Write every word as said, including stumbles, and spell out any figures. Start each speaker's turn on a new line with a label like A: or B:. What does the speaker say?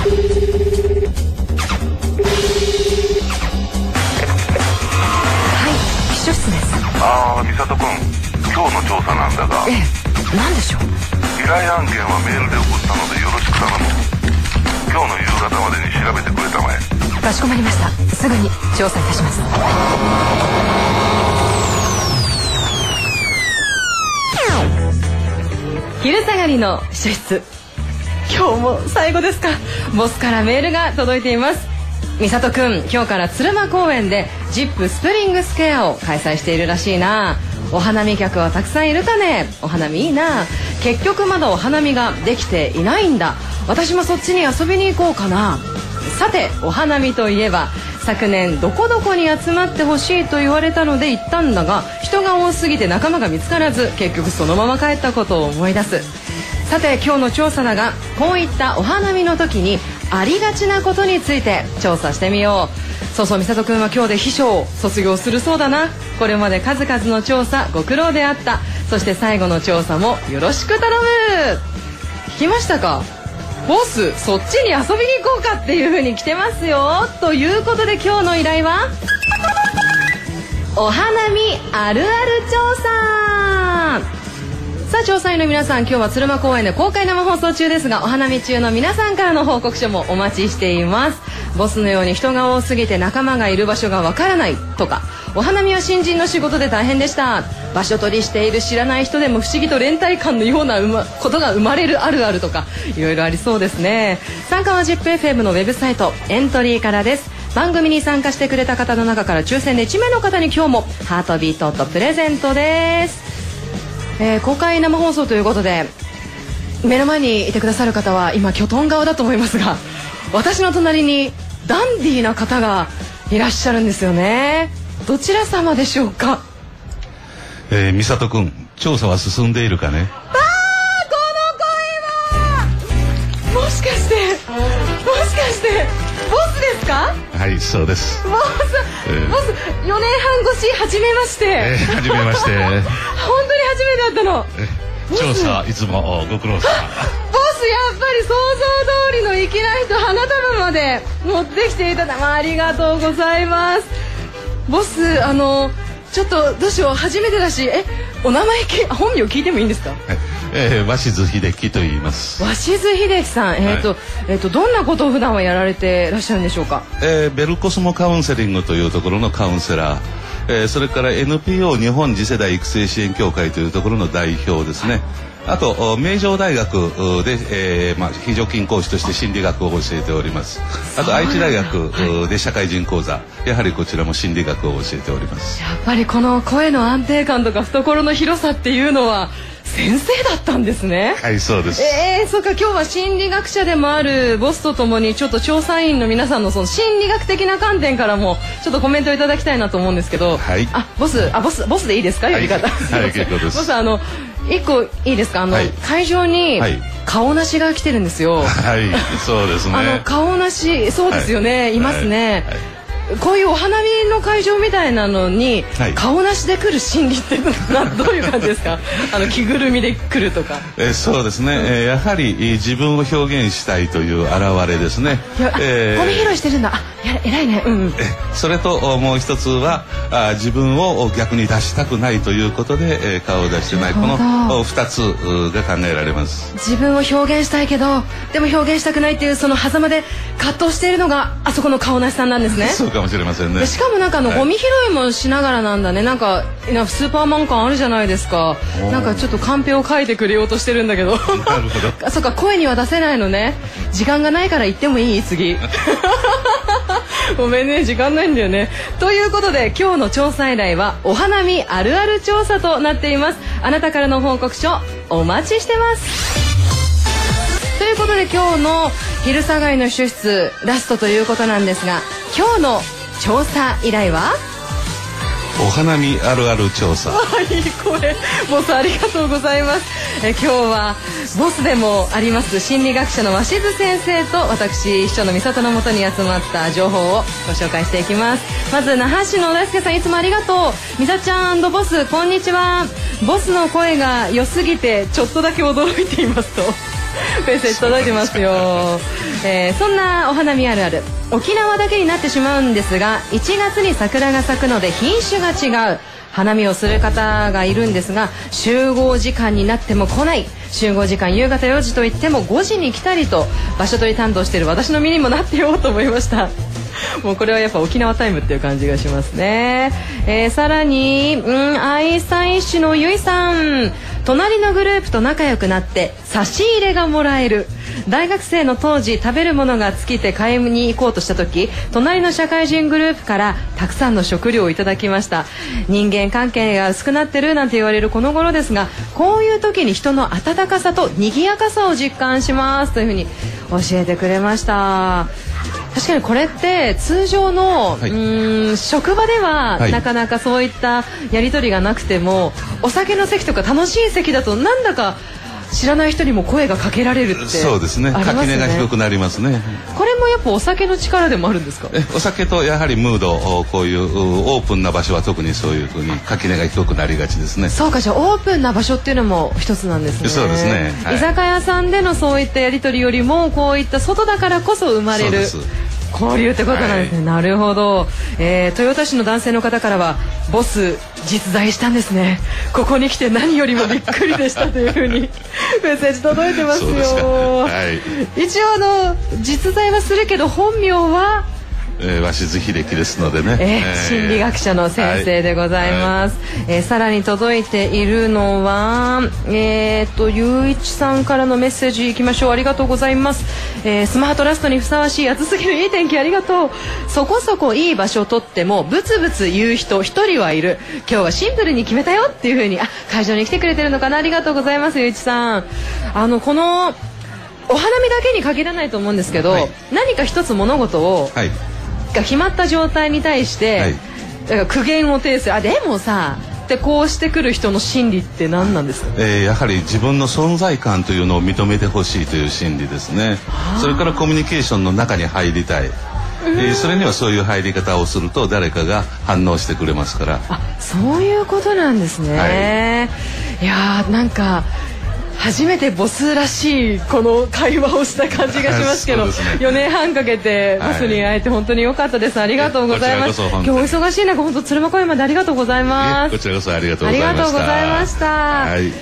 A: 秘書室です。
B: ああ、美里君、今日の調査なんだが。
A: ええ、何でしょう。
B: 依頼案件はメールで送ったのでよろしく頼む。今日の夕方までに調べてくれたまえ。
A: かしこまりました。すぐに調査いたします。昼下がりの秘書室、今日も最後ですか。ボスからメールが届いています。美里くん、今日から鶴間公園でジップスプリングスケアを開催しているらしいな。お花見客はたくさんいるかね。お花見いいな。結局まだお花見ができていないんだ。私もそっちに遊びに行こうかな。さて、お花見といえば昨年どこどこに集まってほしいと言われたので行ったんだが、人が多すぎて仲間が見つからず、結局そのまま帰ったことを思い出す。さて、今日の調査だが、こういったお花見の時にありがちなことについて調査してみよう。そうそう、美里くんは今日で秘書を卒業するそうだな。これまで数々の調査ご苦労であった。そして最後の調査もよろしく頼む。聞きましたか。ボス、そっちに遊びに行こうかっていう風に来てますよ。ということで今日の依頼はお花見あるある調査。さあ、調査員の皆さん、今日は鶴間公園で公開生放送中ですが、お花見中の皆さんからの報告書もお待ちしています。ボスのように人が多すぎて仲間がいる場所がわからないとか、お花見は新人の仕事で大変でした、場所取りしている知らない人でも不思議と連帯感のようなう、ま、ことが生まれるあるあるとか、いろいろありそうですね。参加は ジップエフエム のウェブサイトエントリーからです。番組に参加してくれた方の中から抽選でいち名の方に今日もハートビートとプレゼントです。えー、公開生放送ということで、目の前にいてくださる方は今キョトン顔だと思いますが、私の隣にダンディーな方がいらっしゃるんですよね。どちら様でしょうか。
C: えー、美里くん、調査は進んでいるかね。
A: あー、この声はもしかしてもしかしてボスですか。
C: はい、そうです。
A: ボス、えー、ボス、よねんはん越し、はじめまして。
C: えー、はじめまして。
A: 本当に初めて会ったの。
C: 調査いつもご苦労様。
A: ボス、やっぱり想像通りの粋な人、花束まで持ってきていただ、まあ、ありがとうございます。ボス、あのちょっとどうしよう、初めてだし、え、お名前き、本名聞いてもいいんですか。はい、
C: えー、鷲津秀樹と言います。
A: 鷲津秀樹さん、えーと、はい、えーとどんなことを普段はやられていらっしゃるんでしょうか。
C: えー、ベルコスモカウンセリングというところのカウンセラー、えー、それから エヌピーオー 日本次世代育成支援協会というところの代表ですね。あと名城大学で、えーまあ、非常勤講師として心理学を教えております。あと愛知大学で社会人講座、やはりこちらも心理学を教えております。
A: やっぱりこの声の安定感とか懐の広さっていうのは先生だったんですね。
C: はい、そうです。
A: えー、そうか、今日は心理学者でもあるボスとともにちょっと調査員の皆さんのその心理学的な観点からもちょっとコメントいただきたいなと思うんですけど、はい、あ、ボス、あ、ボス、ボスでいいですか、呼び方。
C: はい、はい、結構です。
A: ボス、あの一個いいですか、あの、はい、会場に顔なしが来てるんですよ。
C: はい、そうですね。
A: あの顔なし、そうですよね、はい、いますね。はいはい、こういうお花見の会場みたいなのに、はい、顔なしで来る心理ってなどういう感じですか。あの着ぐるみで来るとか。
C: えー、そうですね、えー、やはり自分を表現したいという表れですね。
A: えー、ゴミ拾いしてるんだ。あ、や偉いね。うん、うん。
C: えそれともう一つはあ自分を逆に出したくないということで、えー、顔を出してない、この二つが考えられます。
A: 自分を表現したいけどでも表現したくないっていうその狭間で葛藤しているのがあそこの顔なしさんなんですね。
C: そうかもしれませんね。
A: しかもなんかあの、はい、ゴミ拾いもしながらなんだね。なんかスーパーマン感あるじゃないですか。なんかちょっとカンペを書いてくれようとしてるんだけど。なるほど。そうか、声には出せないのね。時間がないから言ってもいい次。ごめんね、時間ないんだよね。ということで今日の調査依頼はお花見あるある調査となっています。あなたからの報告書お待ちしてます。ということで今日の昼下がりの秘書室ラストということなんですが、今日の調査依頼は
C: お花見あるある調査。
A: いい声、ボスありがとうございます。え今日はボスでもあります心理学者の鷲津先生と私秘書の美里のもとに集まった情報をご紹介していきます。まず那覇市の大輔さん、いつもありがとう。美里ちゃん&ボス、こんにちは。ボスの声が良すぎてちょっとだけ驚いていますと。 メッセージ届いてますよ、えー、そんなお花見あるある、沖縄だけになってしまうんですが、いちがつに桜が咲くので品種が違う花見をする方がいるんですが、集合時間になっても来ない、集合時間夕方よじといってもごじに来たりと、場所取り担当している私の身にもなってようと思いました。もうこれはやっぱ沖縄タイムっていう感じがしますね、えー、さらに、うん、愛妻市のゆいさん、隣のグループと仲良くなって差し入れがもらえる。大学生の当時食べるものが尽きて買いに行こうとした時、隣の社会人グループからたくさんの食料をいただきました。人間関係が薄くなってるなんて言われるこの頃ですが、こういう時に人の温かさと賑やかさを実感しますというふうに教えてくれました。確かにこれって通常の、はい、うーん職場では、はい、なかなかそういったやり取りがなくても、お酒の席とか楽しい席だとなんだか知らない人にも声がかけられるって、
C: そうですね、垣根が低くなりますね。
A: これもやっぱお酒の力でもあるんですか？
C: えお酒とやはりムード、こういうオープンな場所は特にそういうふうに垣根が低くなりがちですね。
A: そうか、じゃあオープンな場所っていうのも一つなんですね。
C: そうですね、
A: はい、居酒屋さんでのそういったやり取りよりも、こういった外だからこそ生まれる交流ってことなんですね、はい、なるほど、えー、豊田市の男性の方からは、ボス実在したんですね、ここに来て何よりもびっくりでしたというふうにメッセージ届いてますよ。
C: はい、一
A: 応あの実在はするけど本名は
C: えー、鷲津秀樹ですのでね、
A: えー、心理学者の先生でございます、はいはい、えー、さらに届いているのは、えー、とゆういちさんからのメッセージいきましょう。ありがとうございます、えー、スマートラストにふさわしい暑すぎるいい天気ありがとう。そこそこいい場所をとってもブツブツ言う人一人はいる。今日はシンプルに決めたよっていう風に、あ、会場に来てくれてるのかな。ありがとうございます。ゆういちさん、あのこのお花見だけに限らないと思うんですけど、はい、何か一つ物事を、はい、が決まった状態に対して、はい、だから苦言を呈する、あでもさってこうしてくる人の心理って何なんですか？
C: えー、やはり自分の存在感というのを認めてほしいという心理ですね。それからコミュニケーションの中に入りたい、えー、それにはそういう入り方をすると誰かが反応してくれますから。
A: あ、そういうことなんですね、はい、いやーなんか初めてボスらしいこの会話をした感じがしますけど、ね、よねんはんかけてボスに会えて本当に良かったです。ありがとうございます。今日お忙しい中本当鶴間公園までありがとうございます。
C: こちらこそありがとうございました。
A: ありがとうございました、はい。